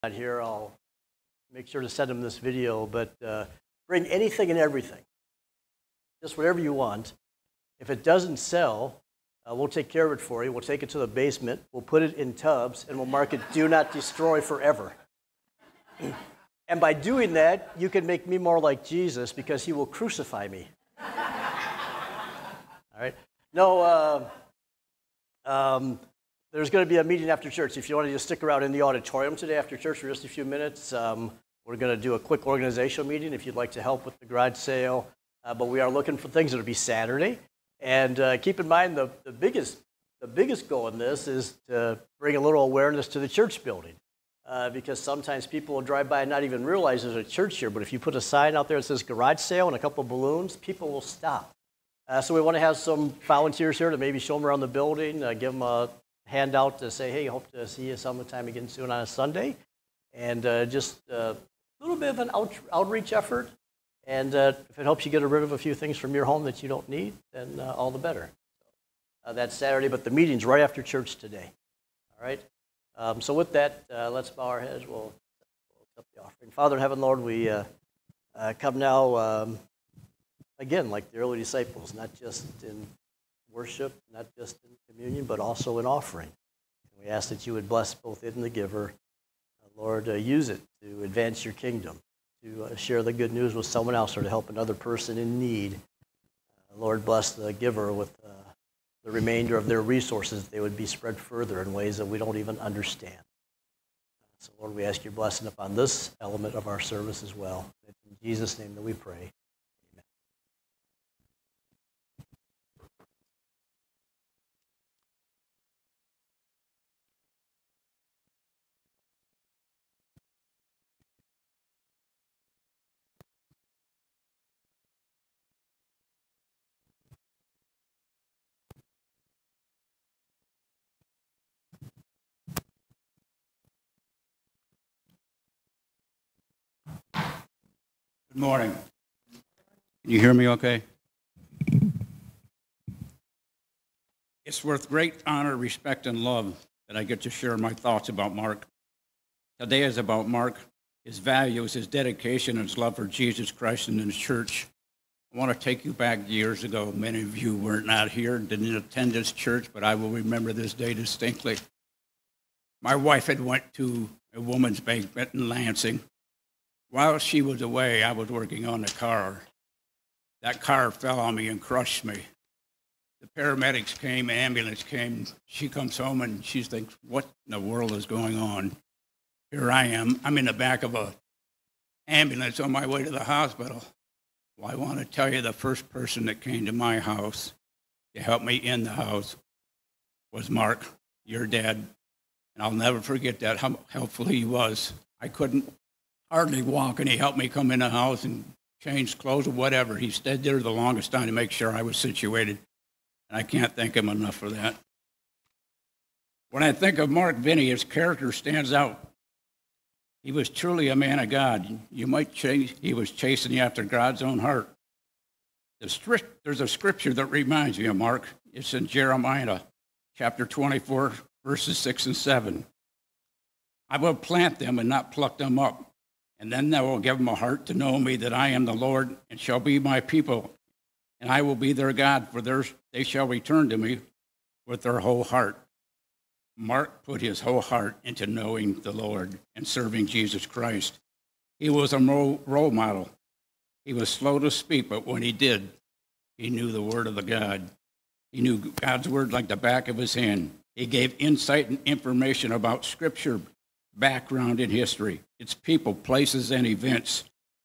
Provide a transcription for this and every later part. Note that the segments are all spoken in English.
Not here, I'll make sure to send him this video, but bring anything and everything, just whatever you want. If it doesn't sell, we'll take care of it for you. We'll take it to the basement, we'll put it in tubs, and we'll mark it Do Not Destroy Forever. And by doing that, you can make me more like Jesus because he will crucify me. All right? No, there's going to be a meeting after church. If you want to just stick around in the auditorium today after church for just a few minutes, we're going to do a quick organizational meeting if you'd like to help with the garage sale. But we are looking for things that'll be Saturday. And keep in mind the biggest goal in this is to bring a little awareness to the church building. Because sometimes people will drive by and not even realize there's a church here. But if you put a sign out there that says garage sale and a couple of balloons, people will stop. So we want to have some volunteers here to maybe show them around the building, give them a handout to say, hey, hope to see you sometime again soon on a Sunday. And just a little bit of an outreach effort. And if it helps you get rid of a few things from your home that you don't need, then all the better. That's Saturday, but the meeting's right after church today. All right? So with that, let's bow our heads. We'll accept the offering. Father in heaven, Lord, we come now, again, like the early disciples, not just in worship, not just in communion, but also in offering. And we ask that you would bless both it and the giver. Lord, use it to advance your kingdom, to share the good news with someone else or to help another person in need. Lord, bless the giver with the remainder of their resources. They would be spread further in ways that we don't even understand. So, Lord, we ask your blessing upon this element of our service as well. It's in Jesus' name that we pray. Good morning. Can you hear me okay? It's with great honor, respect, and love that I get to share my thoughts about Mark. Today is about Mark, his values, his dedication, and his love for Jesus Christ and his church. I want to take you back years ago. Many of you were not here, didn't attend this church, but I will remember this day distinctly. My wife had went to a woman's banquet in Lansing. While she was away, I was working on the car. That car fell on me and crushed me. The paramedics came, ambulance came. She comes home and she thinks, what in the world is going on? Here I am. I'm in the back of an ambulance on my way to the hospital. Well, I want to tell you the first person that came to my house to help me in the house was Mark, your dad. And I'll never forget that, how helpful he was. I couldn't hardly walk, and he helped me come in the house and change clothes or whatever. He stayed there the longest time to make sure I was situated, and I can't thank him enough for that. When I think of Mark Vinny, his character stands out. He was truly a man of God. You might say he was chasing after God's own heart. There's a scripture that reminds me of Mark. It's in Jeremiah chapter 24, verses 6 and 7. I will plant them and not pluck them up. And then I will give them a heart to know me, that I am the Lord, and shall be my people. And I will be their God, for they shall return to me with their whole heart. Mark put his whole heart into knowing the Lord and serving Jesus Christ. He was a role model. He was slow to speak, but when he did, he knew the word of the God. He knew God's word like the back of his hand. He gave insight and information about Scripture, background in history, its people, places, and events.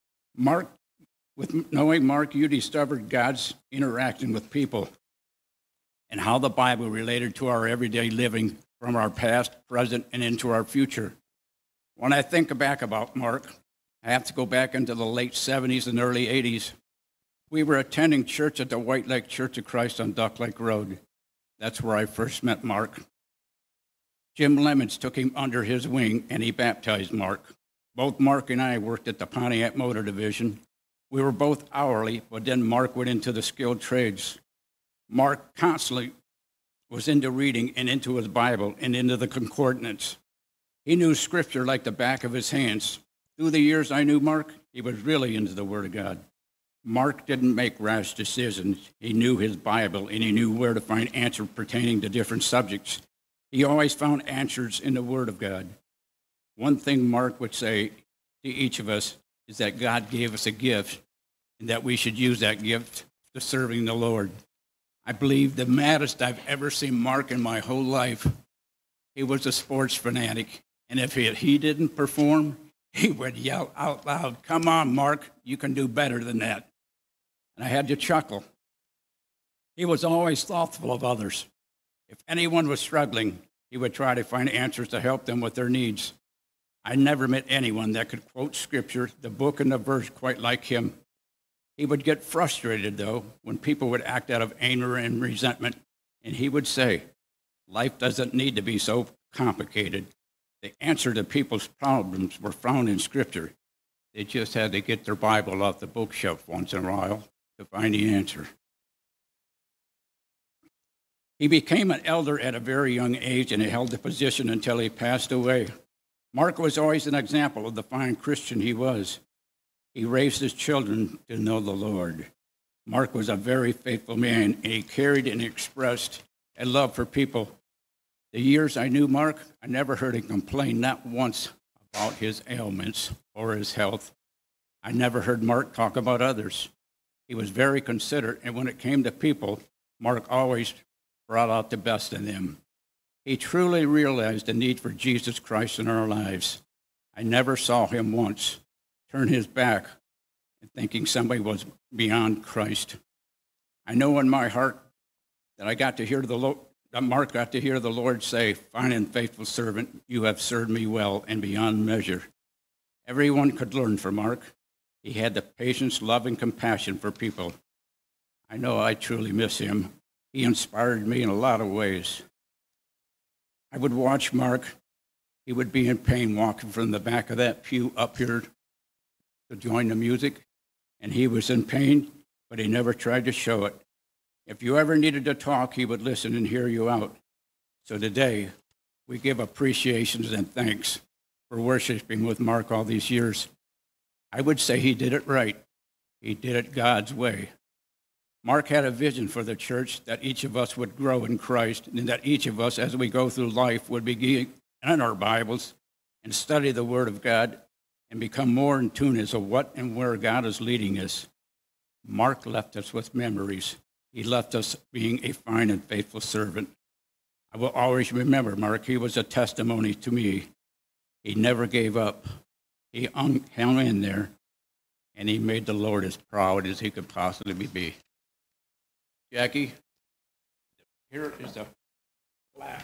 Knowing Mark, you discovered God's interaction with people and how the Bible related to our everyday living from our past, present, and into our future. When I think back about Mark, I have to go back into the late 70s and early 80s. We were attending church at the White Lake Church of Christ on Duck Lake Road. That's where I first met Mark. Jim Lemons took him under his wing, and he baptized Mark. Both Mark and I worked at the Pontiac Motor Division. We were both hourly, but then Mark went into the skilled trades. Mark constantly was into reading and into his Bible and into the concordance. He knew Scripture like the back of his hands. Through the years I knew Mark, he was really into the Word of God. Mark didn't make rash decisions. He knew his Bible, and he knew where to find answers pertaining to different subjects. He always found answers in the Word of God. One thing Mark would say to each of us is that God gave us a gift, and that we should use that gift to serving the Lord. I believe the maddest I've ever seen Mark in my whole life. He was a sports fanatic, and if he didn't perform, he would yell out loud, "Come on, Mark, you can do better than that." And I had to chuckle. He was always thoughtful of others. If anyone was struggling, he would try to find answers to help them with their needs. I never met anyone that could quote Scripture, the book and the verse, quite like him. He would get frustrated, though, when people would act out of anger and resentment, and he would say, "Life doesn't need to be so complicated. The answer to people's problems were found in Scripture. They just had to get their Bible off the bookshelf once in a while to find the answer." He became an elder at a very young age, and he held the position until he passed away. Mark was always an example of the fine Christian he was. He raised his children to know the Lord. Mark was a very faithful man, and he carried and expressed a love for people. The years I knew Mark, I never heard him complain, not once, about his ailments or his health. I never heard Mark talk about others. He was very considerate, and when it came to people, Mark always brought out the best in them. He truly realized the need for Jesus Christ in our lives. I never saw him once turn his back and thinking somebody was beyond Christ. I know in my heart that I got to hear that Mark got to hear the Lord say, "Fine and faithful servant, you have served me well and beyond measure." Everyone could learn from Mark. He had the patience, love, and compassion for people. I know I truly miss him. He inspired me in a lot of ways. I would watch Mark. He would be in pain walking from the back of that pew up here to join the music, and he was in pain, but he never tried to show it. If you ever needed to talk, he would listen and hear you out. So today, we give appreciations and thanks for worshiping with Mark all these years. I would say he did it right. He did it God's way. Mark had a vision for the church that each of us would grow in Christ, and that each of us, as we go through life, would begin in our Bibles and study the Word of God and become more in tune as to what and where God is leading us. Mark left us with memories. He left us being a fine and faithful servant. I will always remember Mark. He was a testimony to me. He never gave up. He hung in there, and he made the Lord as proud as he could possibly be. Jackie, here is a plaque.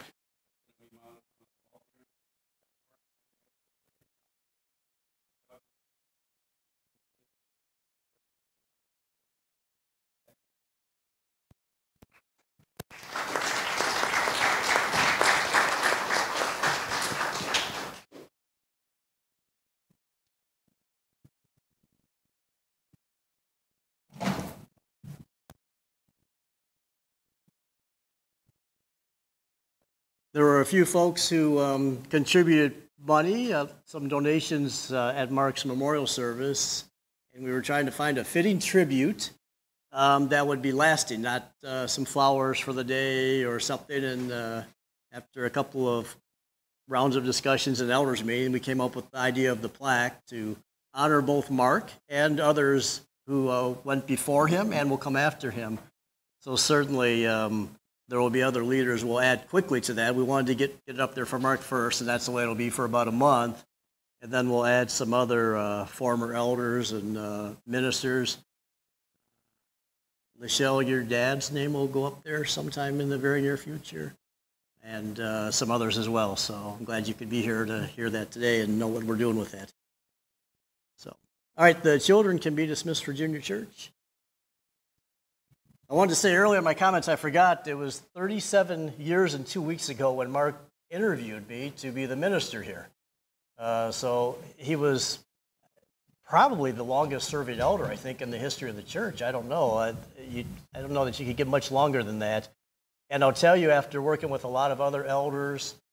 There were a few folks who contributed money, some donations at Mark's memorial service, and we were trying to find a fitting tribute that would be lasting, not some flowers for the day or something. And after a couple of rounds of discussions in elders meeting, we came up with the idea of the plaque to honor both Mark and others who went before him and will come after him. So certainly there will be other leaders we'll add quickly to that. We wanted to get it up there for Mark first, and that's the way it'll be for about a month. And then we'll add some other former elders and ministers. Michelle, your dad's name will go up there sometime in the very near future, and some others as well. So I'm glad you could be here to hear that today and know what we're doing with that. So, all right, the children can be dismissed for junior church. I wanted to say earlier in my comments, I forgot, it was 37 years and 2 weeks ago when Mark interviewed me to be the minister here. So he was probably the longest serving elder, I think, in the history of the church. I don't know. I don't know that you could get much longer than that. And I'll tell you, after working with a lot of other elders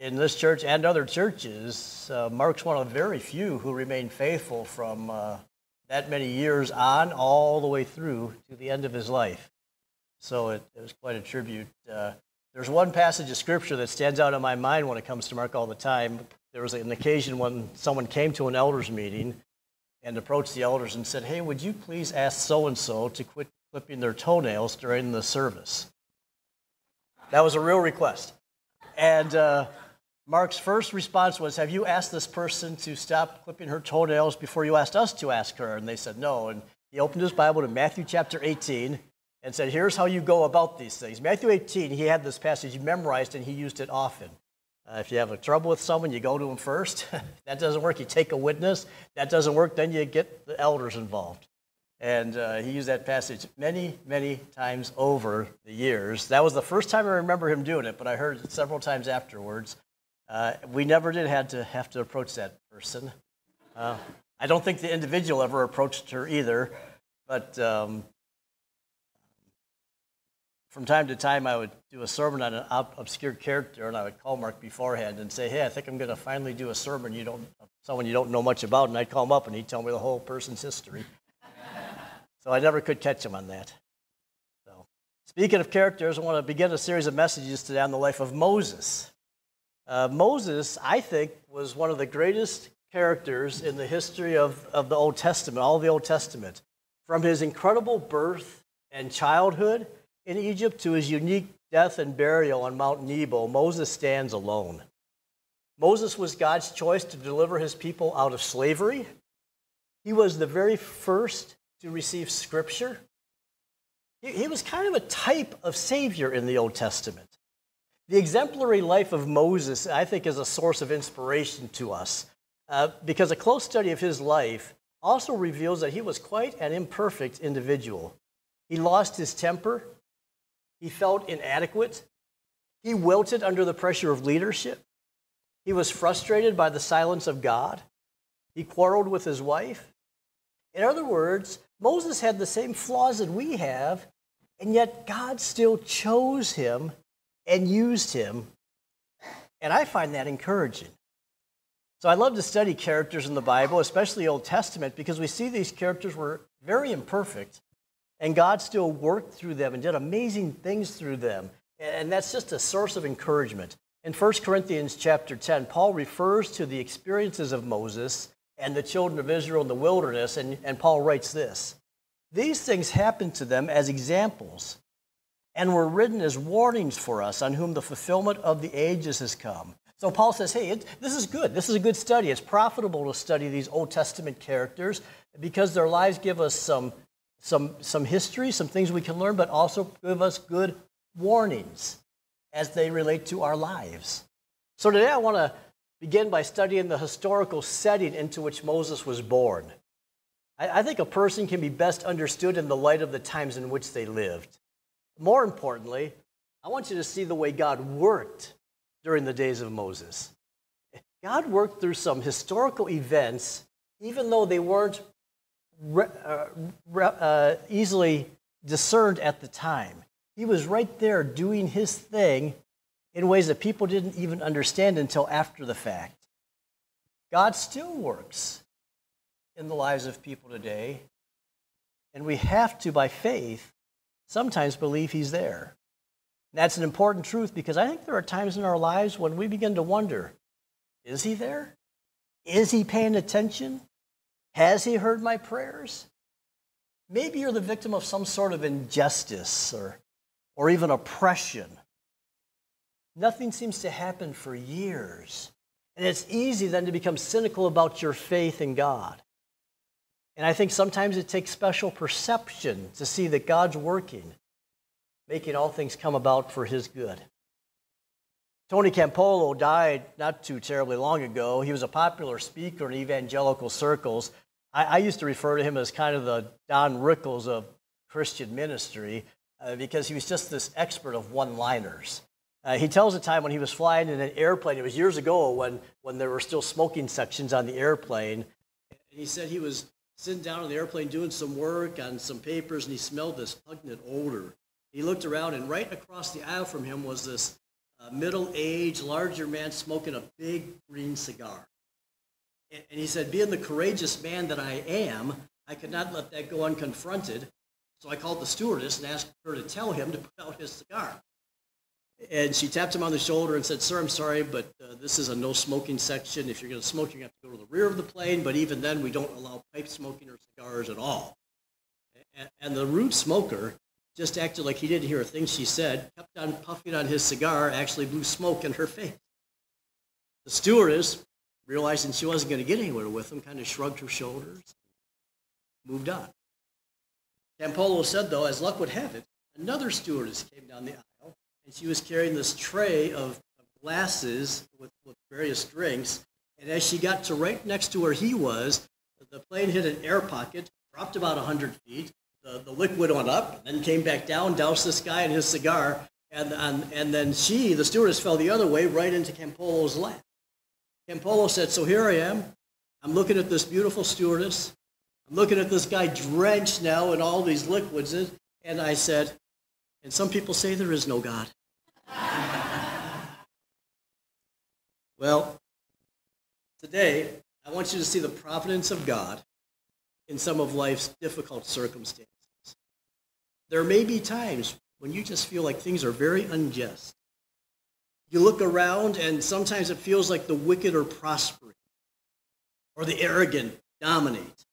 in this church and other churches, Mark's one of very few who remain faithful from that many years on all the way through to the end of his life. So it was quite a tribute. There's one passage of Scripture that stands out in my mind when it comes to Mark all the time. There was an occasion when someone came to an elders meeting and approached the elders and said, "Hey, would you please ask so-and-so to quit clipping their toenails during the service?" That was a real request. And Mark's first response was, "Have you asked this person to stop clipping her toenails before you asked us to ask her?" And they said no. And he opened his Bible to Matthew chapter 18 and said, "Here's how you go about these things." Matthew 18, he had this passage memorized and he used it often. If you have a trouble with someone, you go to them first. If that doesn't work, you take a witness. That doesn't work, then you get the elders involved. And he used that passage many, many times over the years. That was the first time I remember him doing it, but I heard it several times afterwards. We never did have to approach that person. I don't think the individual ever approached her either, but from time to time I would do a sermon on an obscure character, and I would call Mark beforehand and say, "Hey, I think I'm going to finally do a sermon someone you don't know much about," and I'd call him up and he'd tell me the whole person's history. So I never could catch him on that. So, speaking of characters, I want to begin a series of messages today on the life of Moses. Moses, I think, was one of the greatest characters in the history of the Old Testament, all of the Old Testament. From his incredible birth and childhood in Egypt to his unique death and burial on Mount Nebo, Moses stands alone. Moses was God's choice to deliver his people out of slavery. He was the very first to receive Scripture. He was kind of a type of Savior in the Old Testament. The exemplary life of Moses, I think, is a source of inspiration to us because a close study of his life also reveals that he was quite an imperfect individual. He lost his temper. He felt inadequate. He wilted under the pressure of leadership. He was frustrated by the silence of God. He quarreled with his wife. In other words, Moses had the same flaws that we have, and yet God still chose him and used him. And I find that encouraging. So I love to study characters in the Bible, especially Old Testament, because we see these characters were very imperfect, and God still worked through them and did amazing things through them. And that's just a source of encouragement. In 1 Corinthians chapter 10, Paul refers to the experiences of Moses and the children of Israel in the wilderness, and Paul writes this: "These things happened to them as examples, and were written as warnings for us, on whom the fulfillment of the ages has come." So Paul says, hey, this is good. This is a good study. It's profitable to study these Old Testament characters because their lives give us some history, some things we can learn, but also give us good warnings as they relate to our lives. So today I want to begin by studying the historical setting into which Moses was born. I think a person can be best understood in the light of the times in which they lived. More importantly, I want you to see the way God worked during the days of Moses. God worked through some historical events, even though they weren't easily discerned at the time. He was right there doing his thing in ways that people didn't even understand until after the fact. God still works in the lives of people today, and we have to, by faith, sometimes believe he's there. And that's an important truth because I think there are times in our lives when we begin to wonder, is he there? Is he paying attention? Has he heard my prayers? Maybe you're the victim of some sort of injustice or even oppression. Nothing seems to happen for years. And it's easy then to become cynical about your faith in God. And I think sometimes it takes special perception to see that God's working, making all things come about for his good. Tony Campolo died not too terribly long ago. He was a popular speaker in evangelical circles. I used to refer to him as kind of the Don Rickles of Christian ministry because he was just this expert of one-liners. He tells a time when he was flying in an airplane. It was years ago when there were still smoking sections on the airplane. And he said he was sitting down on the airplane doing some work on some papers, and he smelled this pungent odor. He looked around, and right across the aisle from him was this a middle-aged, larger man smoking a big green cigar. And he said, being the courageous man that I am, I could not let that go unconfronted. So I called the stewardess and asked her to tell him to put out his cigar. And she tapped him on the shoulder and said, sir, I'm sorry, but this is a no smoking section. If you're going to smoke, you have to go to the rear of the plane. But even then, we don't allow pipe smoking or cigars at all. And the rude smoker just acted like he didn't hear a thing she said, kept on puffing on his cigar, actually blew smoke in her face. The stewardess, realizing she wasn't going to get anywhere with him, kind of shrugged her shoulders, moved on. Campolo said, though, as luck would have it, another stewardess came down the aisle, and she was carrying this tray of glasses with various drinks, and as she got to right next to where he was, the plane hit an air pocket, dropped about 100 feet, the liquid went up, and then came back down, doused this guy in his cigar, and then she, the stewardess, fell the other way right into Campolo's lap. Campolo said, so here I am. I'm looking at this beautiful stewardess. I'm looking at this guy drenched now in all these liquids. And I said, and some people say there is no God. Well, today, I want you to see the providence of God in some of life's difficult circumstances. There may be times when you just feel like things are very unjust. You look around and sometimes it feels like the wicked are prospering or the arrogant dominate.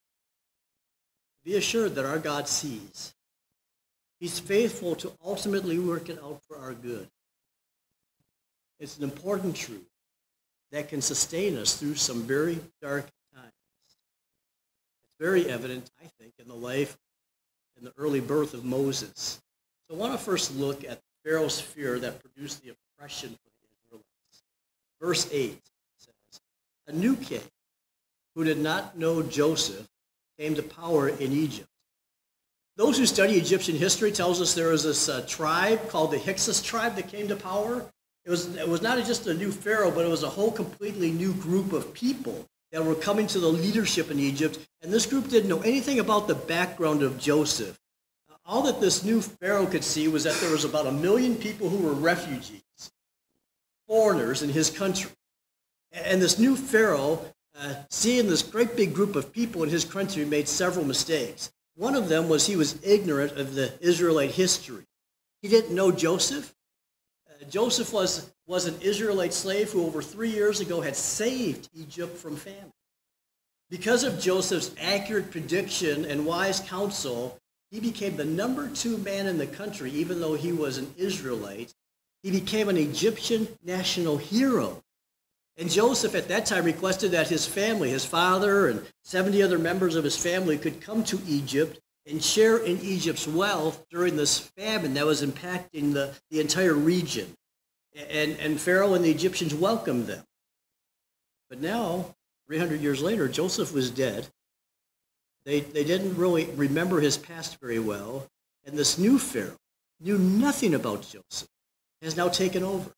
Be assured that our God sees. He's faithful to ultimately work it out for our good. It's an important truth that can sustain us through some very dark times. It's very evident, I think, in the life and the early birth of Moses. So I want to first look at Pharaoh's fear that produced the oppression for the Israelites. Verse 8 says, a new king who did not know Joseph came to power in Egypt. Those who study Egyptian history tells us there was this tribe called the Hyksos tribe that came to power. It was not just a new pharaoh, but it was a whole completely new group of people that were coming to the leadership in Egypt. And this group didn't know anything about the background of Joseph. All that this new pharaoh could see was that there was about 1 million people who were refugees, foreigners in his country. And this new pharaoh, seeing this great big group of people in his country, made several mistakes. One of them was he was ignorant of the Israelite history. He didn't know Joseph. Joseph was an Israelite slave who over 3 years ago had saved Egypt from famine. Because of Joseph's accurate prediction and wise counsel, he became the number 2 man in the country, even though he was an Israelite. He became an Egyptian national hero. And Joseph at that time requested that his family, his father and 70 other members of his family, could come to Egypt and share in Egypt's wealth during this famine that was impacting the entire region. And Pharaoh and the Egyptians welcomed them. But now, 300 years later, Joseph was dead. They didn't really remember his past very well. And this new Pharaoh knew nothing about Joseph, has now taken over.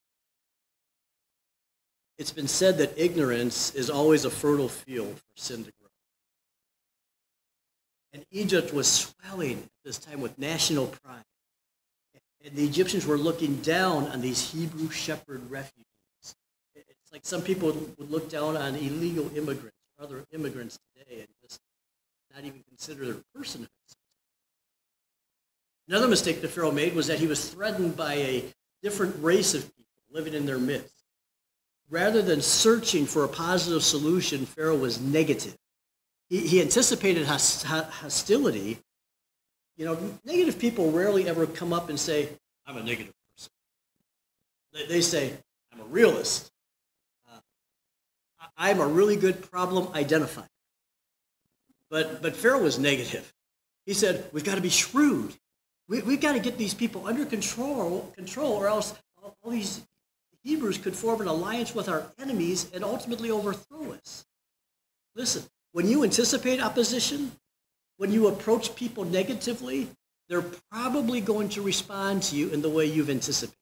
It's been said that ignorance is always a fertile field for sin to grow. And Egypt was swelling at this time with national pride. And the Egyptians were looking down on these Hebrew shepherd refugees. It's like some people would look down on illegal immigrants or other immigrants today and just not even consider their personhood. Another mistake the Pharaoh made was that he was threatened by a different race of people living in their midst. Rather than searching for a positive solution, Pharaoh was negative. He anticipated hostility. You know, negative people rarely ever come up and say, I'm a negative person. They say, I'm a realist. I'm a really good problem identifier. But Pharaoh was negative. He said, we've got to be shrewd. We've got to get these people under control, or else all these Hebrews could form an alliance with our enemies and ultimately overthrow us. Listen, when you anticipate opposition, when you approach people negatively, they're probably going to respond to you in the way you've anticipated.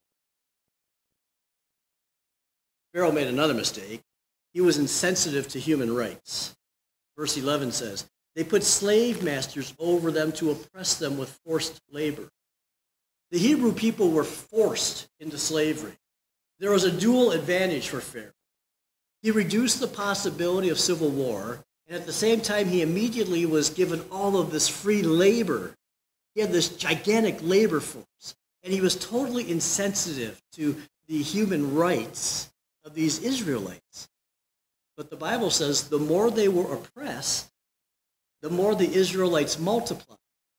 Pharaoh made another mistake. He was insensitive to human rights. Verse 11 says, they put slave masters over them to oppress them with forced labor. The Hebrew people were forced into slavery. There was a dual advantage for Pharaoh. He reduced the possibility of civil war, and at the same time, he immediately was given all of this free labor. He had this gigantic labor force, and he was totally insensitive to the human rights of these Israelites. But the Bible says the more they were oppressed, the more the Israelites multiplied.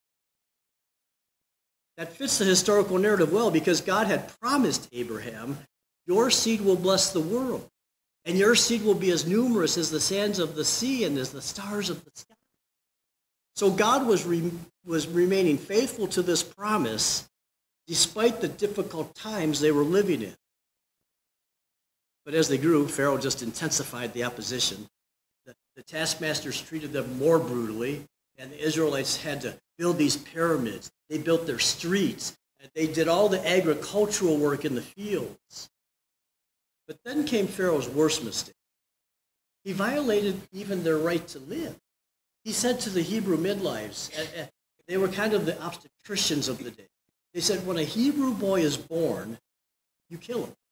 That fits the historical narrative well because God had promised Abraham, your seed will bless the world, and your seed will be as numerous as the sands of the sea and as the stars of the sky. So God was remaining faithful to this promise despite the difficult times they were living in. But as they grew, Pharaoh just intensified the opposition. The taskmasters treated them more brutally, and the Israelites had to build these pyramids. They built their streets. They did all the agricultural work in the fields. But then came Pharaoh's worst mistake. He violated even their right to live. He said to the Hebrew midwives, they were kind of the obstetricians of the day. They said, when a Hebrew boy is born, you kill him.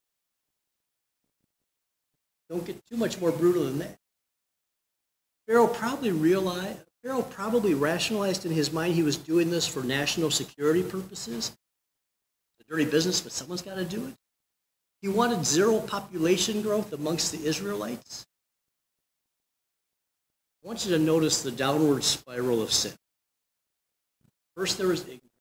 Don't get too much more brutal than that. Pharaoh probably rationalized in his mind he was doing this for national security purposes. It's a dirty business, but someone's got to do it. He wanted zero population growth amongst the Israelites. I want you to notice the downward spiral of sin. First there was ignorance.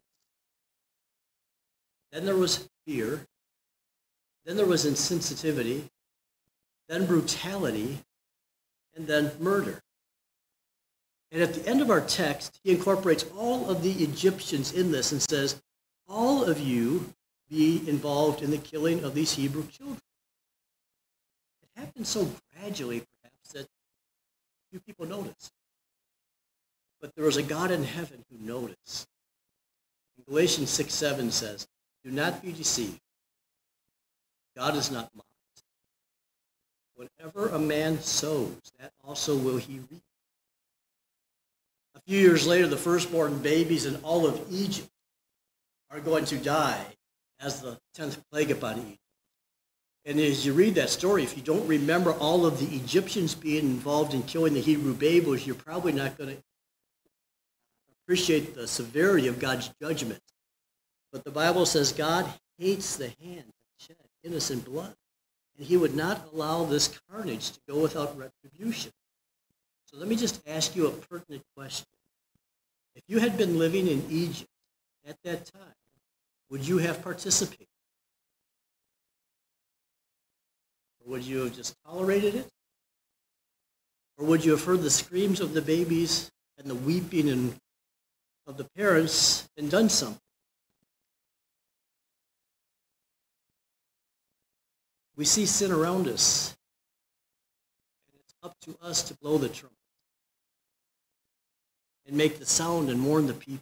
Then there was fear. Then there was insensitivity. Then brutality. And then murder. And at the end of our text, he incorporates all of the Egyptians in this and says, all of you be involved in the killing of these Hebrew children. It happened so gradually, perhaps, that few people noticed. But there was a God in heaven who noticed. In Galatians 6:7 says, do not be deceived. God is not mocked. Whatever a man sows, that also will he reap. A few years later, the firstborn babies in all of Egypt are going to die as the 10th plague upon Egypt. And as you read that story, if you don't remember all of the Egyptians being involved in killing the Hebrew babies, you're probably not going to appreciate the severity of God's judgment. But the Bible says God hates the hand that shed innocent blood, and he would not allow this carnage to go without retribution. So let me just ask you a pertinent question. If you had been living in Egypt at that time, would you have participated? Or would you have just tolerated it? Or would you have heard the screams of the babies and the weeping of the parents and done something? We see sin around us, and it's up to us to blow the trumpet and make the sound and warn the people.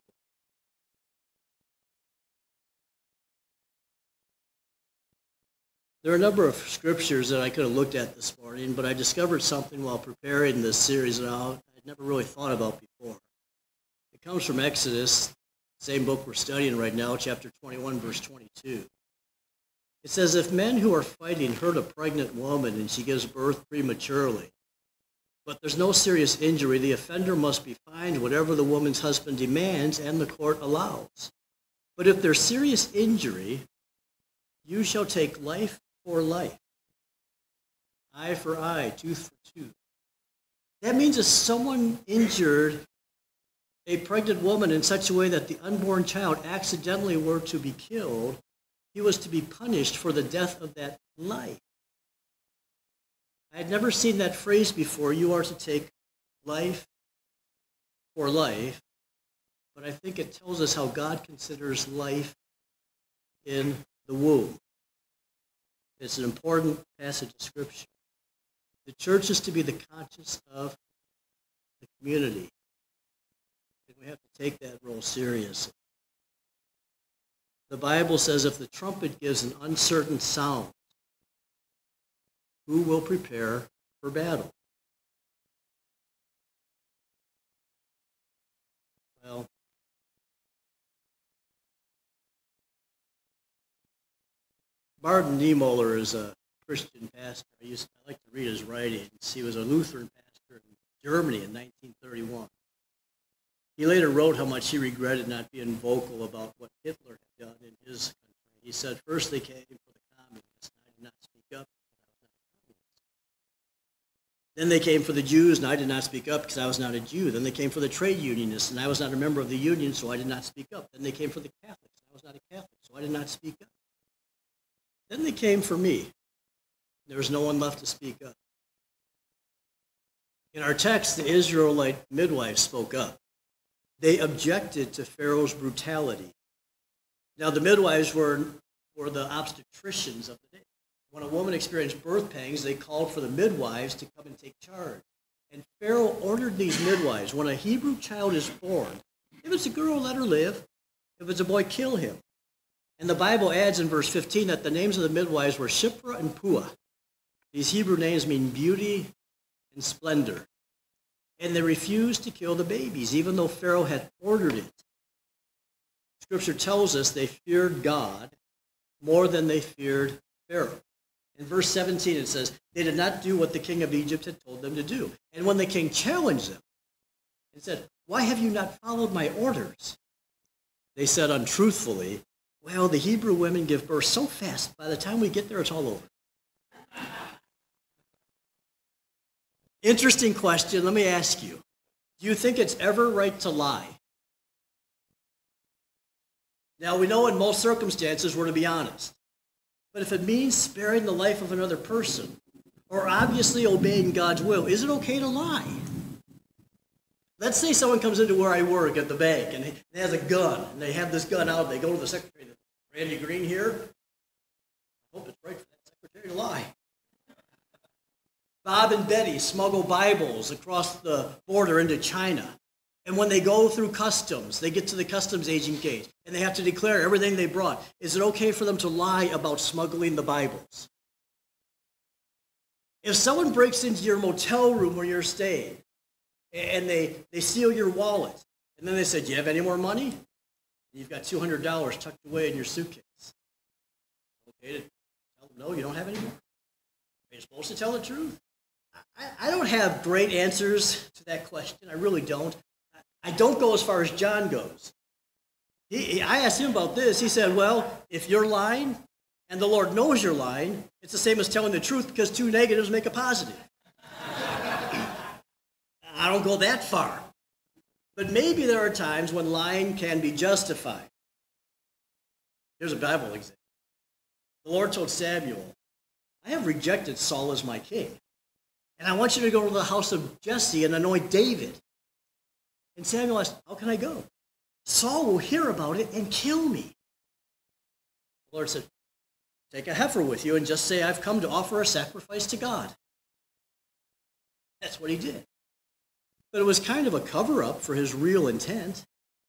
There are a number of scriptures that I could have looked at this morning, but I discovered something while preparing this series that I'd never really thought about before. It comes from Exodus, same book we're studying right now, chapter 21, verse 22. It says, if men who are fighting hurt a pregnant woman and she gives birth prematurely, but there's no serious injury, the offender must be fined whatever the woman's husband demands and the court allows. But if there's serious injury, you shall take life for life, eye for eye, tooth for tooth. That means if someone injured a pregnant woman in such a way that the unborn child accidentally were to be killed, he was to be punished for the death of that life. I had never seen that phrase before, you are to take life for life, but I think it tells us how God considers life in the womb. It's an important passage of Scripture. The church is to be the conscience of the community, and we have to take that role seriously. The Bible says if the trumpet gives an uncertain sound, who will prepare for battle? Well, Martin Niemöller is a Christian pastor. I like to read his writings. He was a Lutheran pastor in Germany in 1931. He later wrote how much he regretted not being vocal about what Hitler had done in his country. He said, first they came for the communists, and I did not speak up because I was not a communist. Then they came for the Jews, and I did not speak up because I was not a Jew. Then they came for the trade unionists, and I was not a member of the union, so I did not speak up. Then they came for the Catholics, and I was not a Catholic, so I did not speak up. Then they came for me. There was no one left to speak up. In our text, the Israelite midwives spoke up. They objected to Pharaoh's brutality. Now, the midwives were the obstetricians of the day. When a woman experienced birth pangs, they called for the midwives to come and take charge. And Pharaoh ordered these midwives, when a Hebrew child is born, if it's a girl, let her live. If it's a boy, kill him. And the Bible adds in verse 15 that the names of the midwives were Shiphrah and Puah. These Hebrew names mean beauty and splendor. And they refused to kill the babies, even though Pharaoh had ordered it. Scripture tells us they feared God more than they feared Pharaoh. In verse 17 it says, they did not do what the king of Egypt had told them to do. And when the king challenged them and said, why have you not followed my orders? They said untruthfully, well, the Hebrew women give birth so fast, by the time we get there, it's all over. Interesting question. Let me ask you. Do you think it's ever right to lie? Now, we know in most circumstances we're to be honest. But if it means sparing the life of another person, or obviously obeying God's will, is it okay to lie? Let's say someone comes into where I work at the bank, and they has a gun, and they have this gun out, they go to the secretary, Randy Green here. I hope it's right for that secretary to lie. Bob and Betty smuggle Bibles across the border into China. And when they go through customs, they get to the customs agent gate, and they have to declare everything they brought. Is it okay for them to lie about smuggling the Bibles? If someone breaks into your motel room where you're staying, and they steal your wallet, and then they say, do you have any more money? And you've got $200 tucked away in your suitcase. Okay to tell them, no, you don't have any more? Are you supposed to tell the truth? I don't have great answers to that question. I really don't. I don't go as far as John goes. I asked him about this. He said, well, if you're lying and the Lord knows you're lying, it's the same as telling the truth because two negatives make a positive. I don't go that far. But maybe there are times when lying can be justified. Here's a Bible example. The Lord told Samuel, I have rejected Saul as my king. And I want you to go to the house of Jesse and anoint David. And Samuel asked, how can I go? Saul will hear about it and kill me. The Lord said, take a heifer with you and just say, I've come to offer a sacrifice to God. That's what he did. But it was kind of a cover-up for his real intent.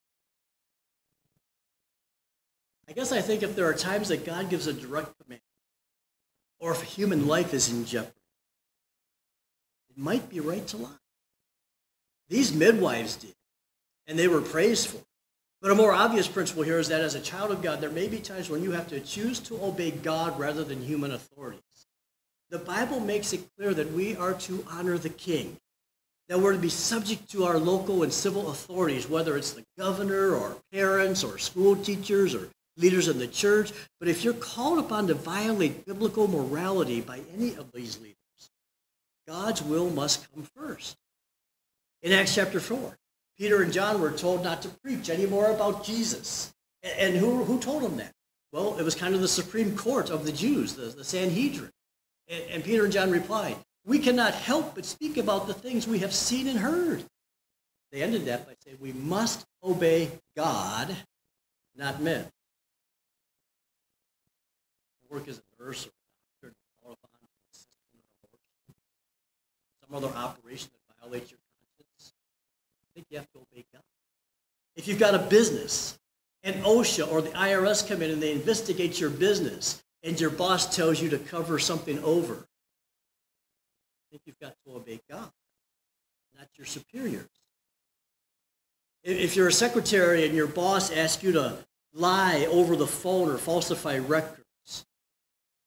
I guess I think if there are times that God gives a direct command, or if human life is in jeopardy, it might be right to lie. These midwives did, and they were praised for it. But a more obvious principle here is that as a child of God, there may be times when you have to choose to obey God rather than human authorities. The Bible makes it clear that we are to honor the king, that we're to be subject to our local and civil authorities, whether it's the governor or parents or school teachers or leaders in the church. But if you're called upon to violate biblical morality by any of these leaders, God's will must come first. In Acts chapter 4, Peter and John were told not to preach anymore about Jesus. And who told them that? Well, it was kind of the Supreme Court of the Jews, the Sanhedrin. And Peter and John replied, we cannot help but speak about the things we have seen and heard. They ended that by saying, we must obey God, not men. Work as a nurse or a doctor, call upon to assist in an abortion, some other operation that violates your conscience. I think you have to obey God. If you've got a business, and OSHA or the IRS come in and they investigate your business, and your boss tells you to cover something over, I think you've got to obey God, not your superiors. If you're a secretary and your boss asks you to lie over the phone or falsify records,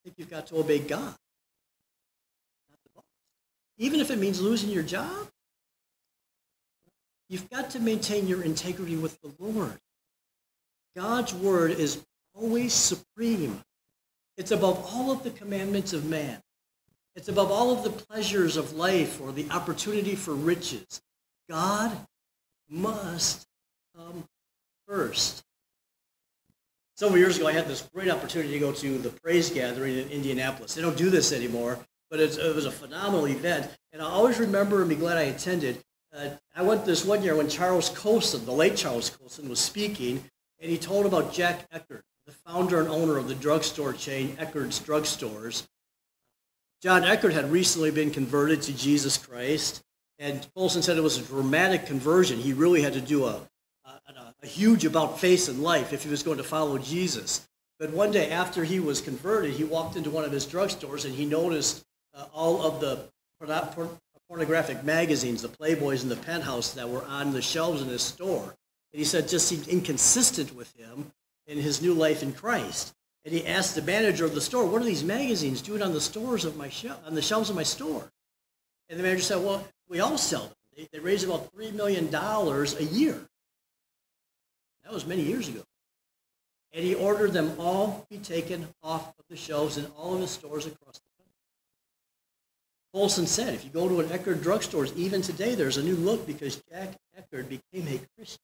think you've got to obey God, not the boss. Even if it means losing your job, you've got to maintain your integrity with the Lord. God's word is always supreme. It's above all of the commandments of man. It's above all of the pleasures of life or the opportunity for riches. God must come first. Several years ago, I had this great opportunity to go to the Praise Gathering in Indianapolis. They don't do this anymore, but it was a phenomenal event. And I always remember and be glad I attended. I went this one year when Charles Colson, the late Charles Colson, was speaking, and he told about Jack Eckert, the founder and owner of the drugstore chain Eckert's Drugstores. John Eckert had recently been converted to Jesus Christ, and Colson said it was a dramatic conversion. He really had to do a huge about-face in life if he was going to follow Jesus. But one day after he was converted, he walked into one of his drugstores and he noticed all of the pornographic magazines, the Playboys and the Penthouse that were on the shelves in his store. And he said it just seemed inconsistent with him in his new life in Christ. And he asked the manager of the store, "What are these magazines doing on the stores of my on the shelves of my store?" And the manager said, "Well, we all sell them. They raise about $3 million a year." That was many years ago. And he ordered them all be taken off of the shelves in all of his stores across the country. Colson said, if you go to an Eckerd drugstore, even today there's a new look because Jack Eckerd became a Christian.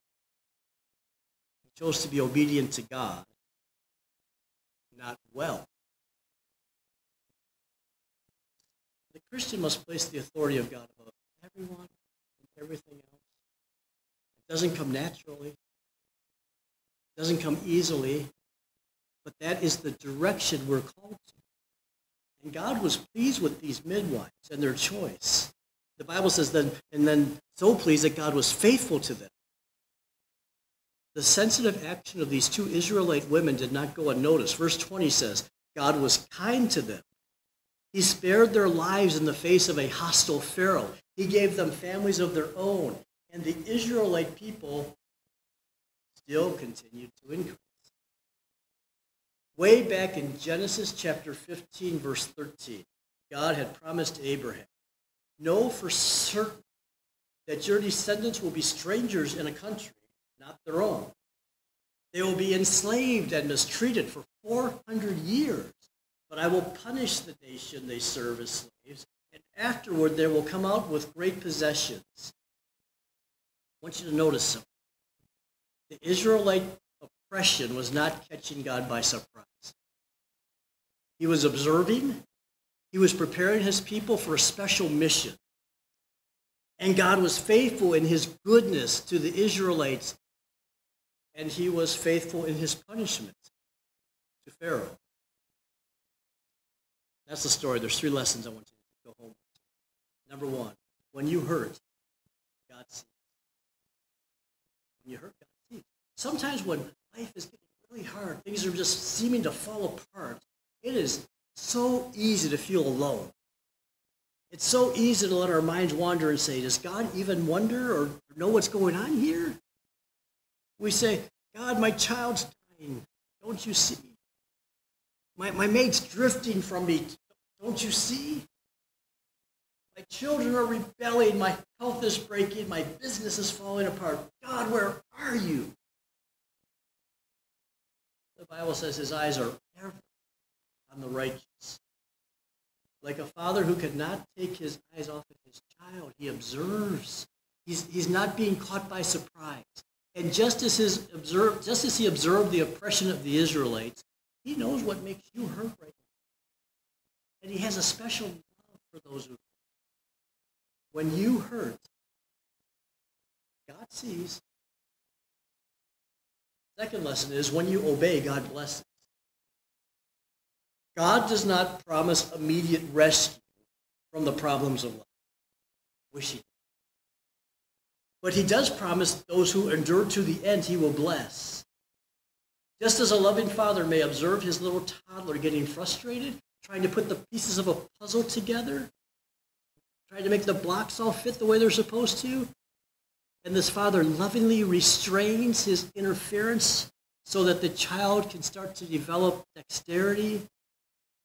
He chose to be obedient to God, not wealth. The Christian must place the authority of God above everyone and everything else. It doesn't come naturally. It doesn't come easily, but that is the direction we're called to. And God was pleased with these midwives and their choice. The Bible says then so pleased that God was faithful to them. The sensitive action of these two Israelite women did not go unnoticed. Verse 20 says, God was kind to them. He spared their lives in the face of a hostile Pharaoh. He gave them families of their own. And the Israelite people still continued to increase. Way back in Genesis chapter 15, verse 13, God had promised Abraham, know for certain that your descendants will be strangers in a country not their own. They will be enslaved and mistreated for 400 years, but I will punish the nation they serve as slaves, and afterward they will come out with great possessions. I want you to notice something. The Israelite oppression was not catching God by surprise. He was observing. He was preparing his people for a special mission. And God was faithful in his goodness to the Israelites, and he was faithful in his punishment to Pharaoh. That's the story. There's 3 lessons I want you to go home with. Number 1, when you hurt, God sees. When you hurt, God sees. Sometimes when life is getting really hard, things are just seeming to fall apart, it is so easy to feel alone. It's so easy to let our minds wander and say, does God even wonder or know what's going on here? We say, God, my child's dying. Don't you see? My mate's drifting from me. Don't you see? My children are rebelling. My health is breaking. My business is falling apart. God, where are you? The Bible says his eyes are ever on the righteous. Like a father who cannot take his eyes off of his child, he observes. He's not being caught by surprise. And just as he observed the oppression of the Israelites, he knows what makes you hurt right now. And he has a special love for those who hurt. When you hurt, God sees. Second lesson is when you obey, God blesses. God does not promise immediate rescue from the problems of life. Wish he did. But he does promise those who endure to the end, he will bless. Just as a loving father may observe his little toddler getting frustrated, trying to put the pieces of a puzzle together, trying to make the blocks all fit the way they're supposed to, and this father lovingly restrains his interference so that the child can start to develop dexterity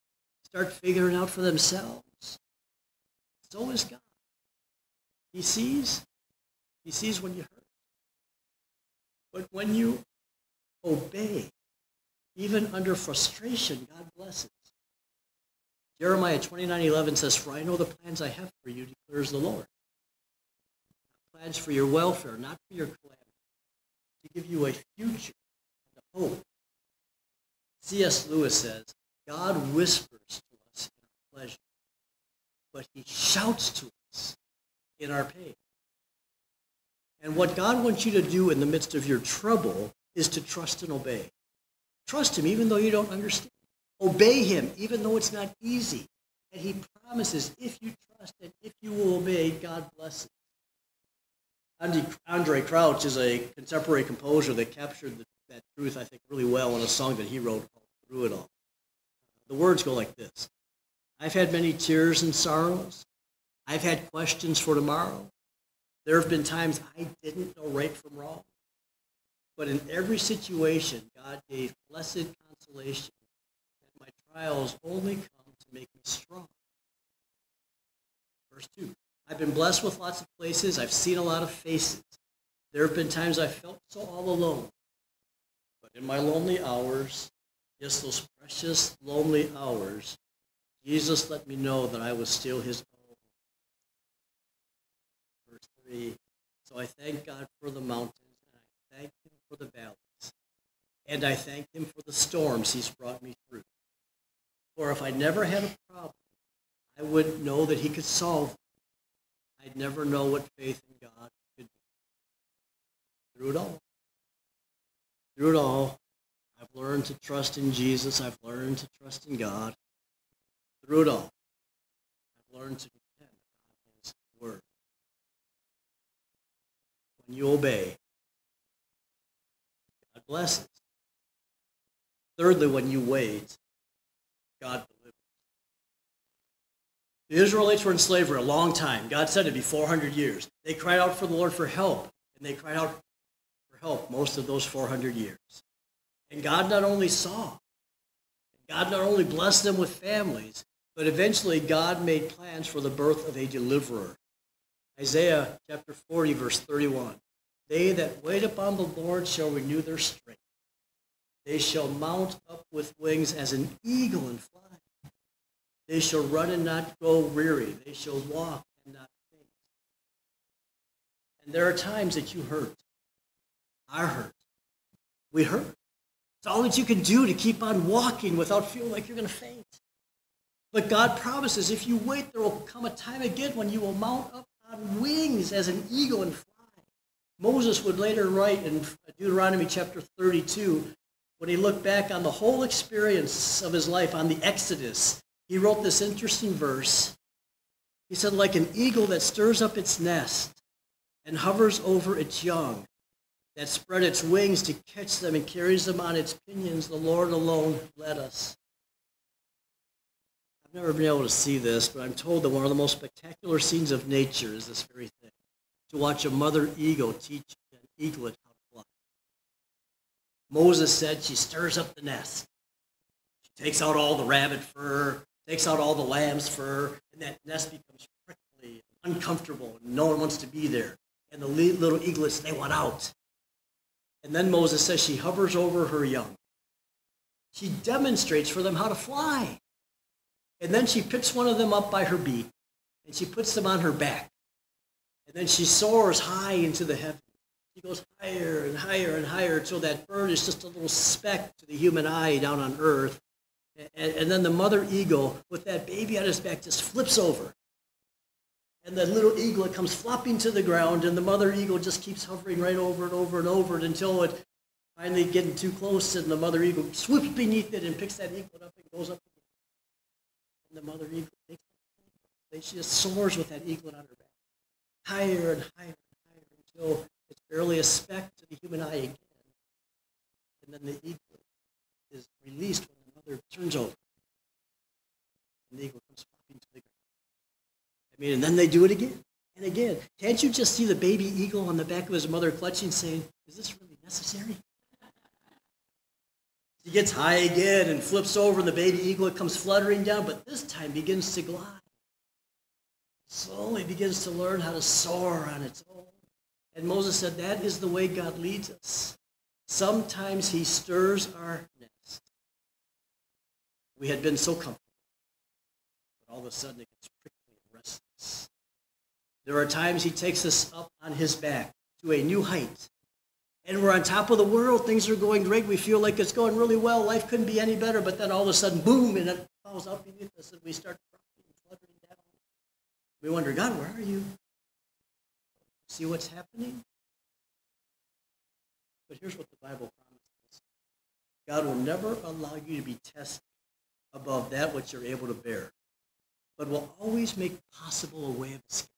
start figuring out for themselves. So is God. He sees when you hurt. But when you obey, even under frustration, God blesses. Jeremiah 29:11 says, "For I know the plans I have for you, declares the Lord. Plans for your welfare, not for your calamity, to give you a future and a hope." C.S. Lewis says, "God whispers to us in our pleasure, but he shouts to us in our pain." And what God wants you to do in the midst of your trouble is to trust and obey. Trust him even though you don't understand. Obey him even though it's not easy. And he promises if you trust and if you will obey, God blesses. Andre Crouch is a contemporary composer that captured that truth, I think, really well in a song that he wrote called "Through It All." The words go like this: "I've had many tears and sorrows. I've had questions for tomorrow. There have been times I didn't know right from wrong. But in every situation, God gave blessed consolation, and my trials only come to make me strong." Verse 2, "I've been blessed with lots of places. I've seen a lot of faces. There have been times I felt so all alone. But in my lonely hours, yes, those precious lonely hours, Jesus let me know that I was still his own." Verse 3, "So I thank God for the mountains, and I thank him for the valleys, and I thank him for the storms he's brought me through. For if I never had a problem, I wouldn't know that he could solve them. I'd never know what faith in God could do." Through it all, I've learned to trust in Jesus. I've learned to trust in God. Through it all, I've learned to depend on his word. When you obey, God blesses. Thirdly, when you wait, God delivers. The Israelites were in slavery a long time. God said it'd be 400 years. They cried out for the Lord for help, and they cried out for help most of those 400 years. And God not only saw, God not only blessed them with families, but eventually God made plans for the birth of a deliverer. Isaiah chapter 40, verse 31. "They that wait upon the Lord shall renew their strength. They shall mount up with wings as an eagle and fly. They shall run and not grow weary. They shall walk and not faint." And there are times that you hurt. I hurt. We hurt. It's all that you can do to keep on walking without feeling like you're going to faint. But God promises if you wait, there will come a time again when you will mount up on wings as an eagle and fly. Moses would later write in Deuteronomy chapter 32, when he looked back on the whole experience of his life, on the Exodus, he wrote this interesting verse. He said, "Like an eagle that stirs up its nest and hovers over its young, that spread its wings to catch them and carries them on its pinions, the Lord alone led us." I've never been able to see this, but I'm told that one of the most spectacular scenes of nature is this very thing: to watch a mother eagle teach an eaglet how to fly. Moses said she stirs up the nest. She takes out all the rabbit fur, takes out all the lamb's fur, and that nest becomes prickly and uncomfortable, and no one wants to be there. And the little eaglets, they want out. And then Moses says she hovers over her young. She demonstrates for them how to fly. And then she picks one of them up by her beak, and she puts them on her back. And then she soars high into the heavens. She goes higher and higher and higher until that bird is just a little speck to the human eye down on earth. And then the mother eagle, with that baby on his back, just flips over. And the little eaglet comes flopping to the ground, and the mother eagle just keeps hovering right over and over and over it until it finally getting too close, and the mother eagle swoops beneath it and picks that eaglet up and goes up again. And the mother eagle takes that. She just soars with that eaglet on her back, higher and higher and higher until it's barely a speck to the human eye again. And then the eaglet is released when the mother turns over. And the eagle comes flopping to the ground. And then they do it again and again. Can't you just see the baby eagle on the back of his mother clutching, saying, "Is this really necessary?" She gets high again and flips over, and the baby eaglet comes fluttering down, but this time begins to glide. Slowly begins to learn how to soar on its own. And Moses said, that is the way God leads us. Sometimes he stirs our nest. We had been so comfortable, but all of a sudden it gets prickly and restless. There are times he takes us up on his back to a new height. And we're on top of the world. Things are going great. We feel like it's going really well. Life couldn't be any better. But then all of a sudden, boom, and it falls out beneath us, and we start dropping and fluttering down. We wonder, God, where are you? See what's happening? But here's what the Bible promises. God will never allow you to be tested above that which you're able to bear, but will always make possible a way of escape.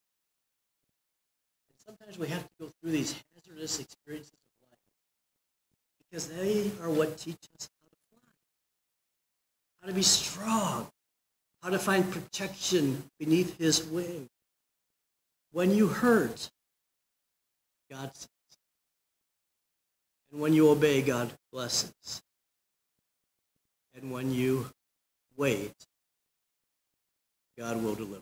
And sometimes we have to go through these hazardous experiences of life because they are what teach us how to fly, how to be strong, how to find protection beneath his wing. When you hurt, God saves. And when you obey, God blesses. And when you wait, God will deliver.